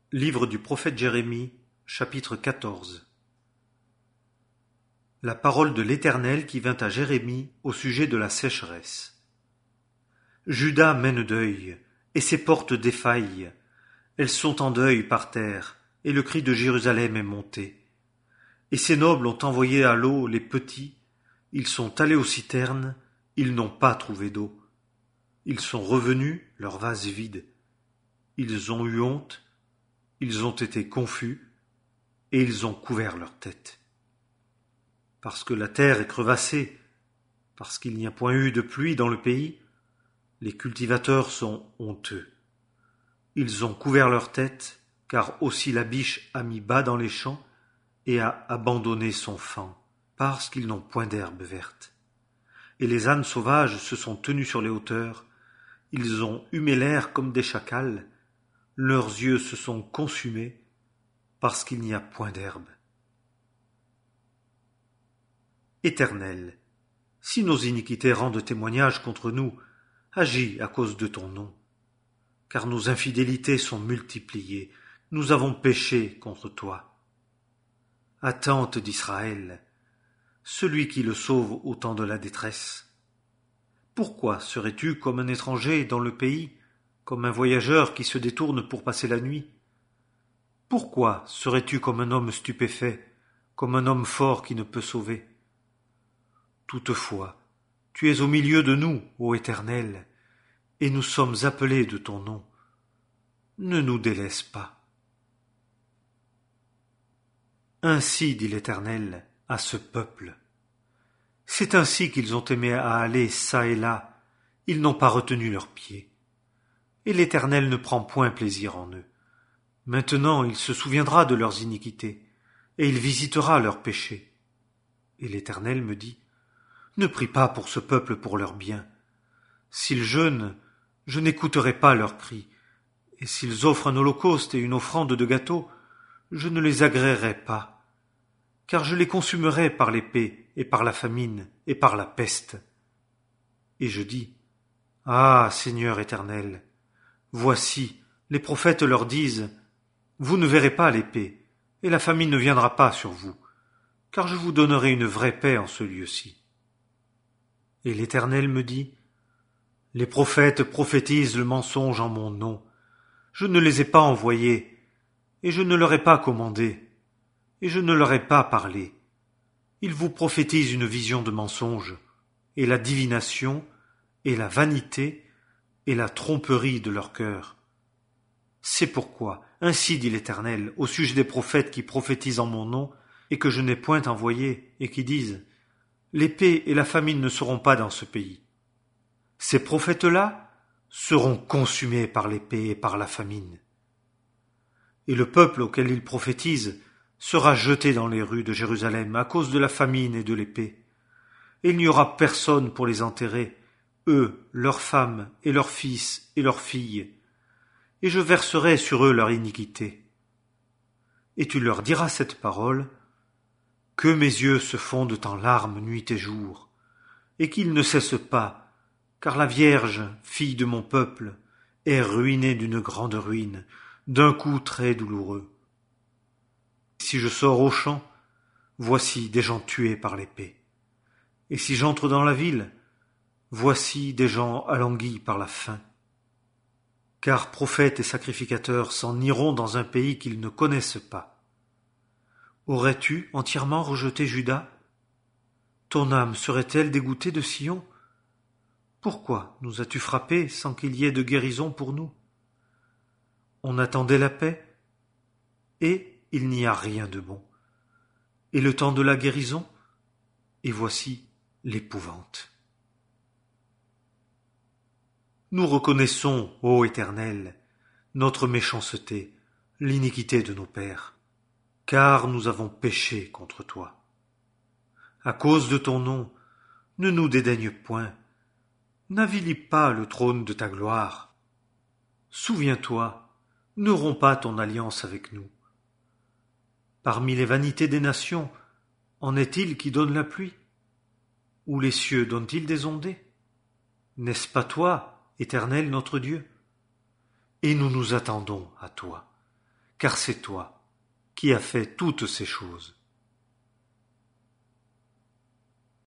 Livre du prophète Jérémie, chapitre 14. La parole de l'Éternel qui vint à Jérémie au sujet de la sécheresse. Juda mène deuil, et ses portes défaillent. Elles sont en deuil par terre, et le cri de Jérusalem est monté. Et ses nobles ont envoyé à l'eau les petits, ils sont allés aux citernes, ils n'ont pas trouvé d'eau. Ils sont revenus, leurs vases vides. Ils ont eu honte, ils ont été confus, et ils ont couvert leur tête. Parce que la terre est crevassée, parce qu'il n'y a point eu de pluie dans le pays, les cultivateurs sont honteux. Ils ont couvert leur tête, car aussi la biche a mis bas dans les champs et a abandonné son faon, parce qu'ils n'ont point d'herbe verte. Et les ânes sauvages se sont tenus sur les hauteurs, ils ont humé l'air comme des chacals, leurs yeux se sont consumés, parce qu'il n'y a point d'herbe. Éternel, si nos iniquités rendent témoignage contre nous, agis à cause de ton nom. Car nos infidélités sont multipliées, nous avons péché contre toi. Attente d'Israël, celui qui le sauve au temps de la détresse. Pourquoi serais-tu comme un étranger dans le pays, comme un voyageur qui se détourne pour passer la nuit? Pourquoi serais-tu comme un homme stupéfait, comme un homme fort qui ne peut sauver? Toutefois, tu es au milieu de nous, ô Éternel, et nous sommes appelés de ton nom. Ne nous délaisse pas. Ainsi dit l'Éternel à ce peuple. C'est ainsi qu'ils ont aimé à aller çà et là, ils n'ont pas retenu leurs pieds. Et l'Éternel ne prend point plaisir en eux. Maintenant il se souviendra de leurs iniquités, et il visitera leurs péchés. Et l'Éternel me dit, ne prie pas pour ce peuple pour leur bien. S'ils jeûnent, je n'écouterai pas leurs cris, et s'ils offrent un holocauste et une offrande de gâteau, je ne les agréerai pas, car je les consumerai par l'épée et par la famine et par la peste. Et je dis, ah, Seigneur éternel, voici, les prophètes leur disent, vous ne verrez pas l'épée, et la famine ne viendra pas sur vous, car je vous donnerai une vraie paix en ce lieu-ci. Et l'Éternel me dit, les prophètes prophétisent le mensonge en mon nom. Je ne les ai pas envoyés, et je ne leur ai pas commandé, et je ne leur ai pas parlé. Ils vous prophétisent une vision de mensonge, et la divination, et la vanité, et la tromperie de leur cœur. C'est pourquoi, ainsi dit l'Éternel, au sujet des prophètes qui prophétisent en mon nom, et que je n'ai point envoyés, et qui disent, l'épée et la famine ne seront pas dans ce pays. Ces prophètes-là seront consumés par l'épée et par la famine. Et le peuple auquel ils prophétisent sera jeté dans les rues de Jérusalem à cause de la famine et de l'épée. Et il n'y aura personne pour les enterrer, eux, leurs femmes et leurs fils et leurs filles. Et je verserai sur eux leur iniquité. Et tu leur diras cette parole, que mes yeux se fondent en larmes nuit et jour, et qu'ils ne cessent pas, car la Vierge, fille de mon peuple, est ruinée d'une grande ruine, d'un coup très douloureux. Si je sors au champ, voici des gens tués par l'épée. Et si j'entre dans la ville, voici des gens alanguis par la faim. Car prophètes et sacrificateurs s'en iront dans un pays qu'ils ne connaissent pas. Aurais-tu entièrement rejeté Juda? Ton âme serait-elle dégoûtée de Sion? Pourquoi nous as-tu frappés sans qu'il y ait de guérison pour nous? On attendait la paix, et il n'y a rien de bon. Et le temps de la guérison, et voici l'épouvante. Nous reconnaissons, ô Éternel, notre méchanceté, l'iniquité de nos pères, car nous avons péché contre toi. À cause de ton nom, ne nous dédaigne point, n'avilis pas le trône de ta gloire. Souviens-toi, ne romps pas ton alliance avec nous. Parmi les vanités des nations, en est-il qui donne la pluie? Ou les cieux donnent-ils des ondées? N'est-ce pas toi, Éternel notre Dieu? Et nous nous attendons à toi, car c'est toi qui as fait toutes ces choses.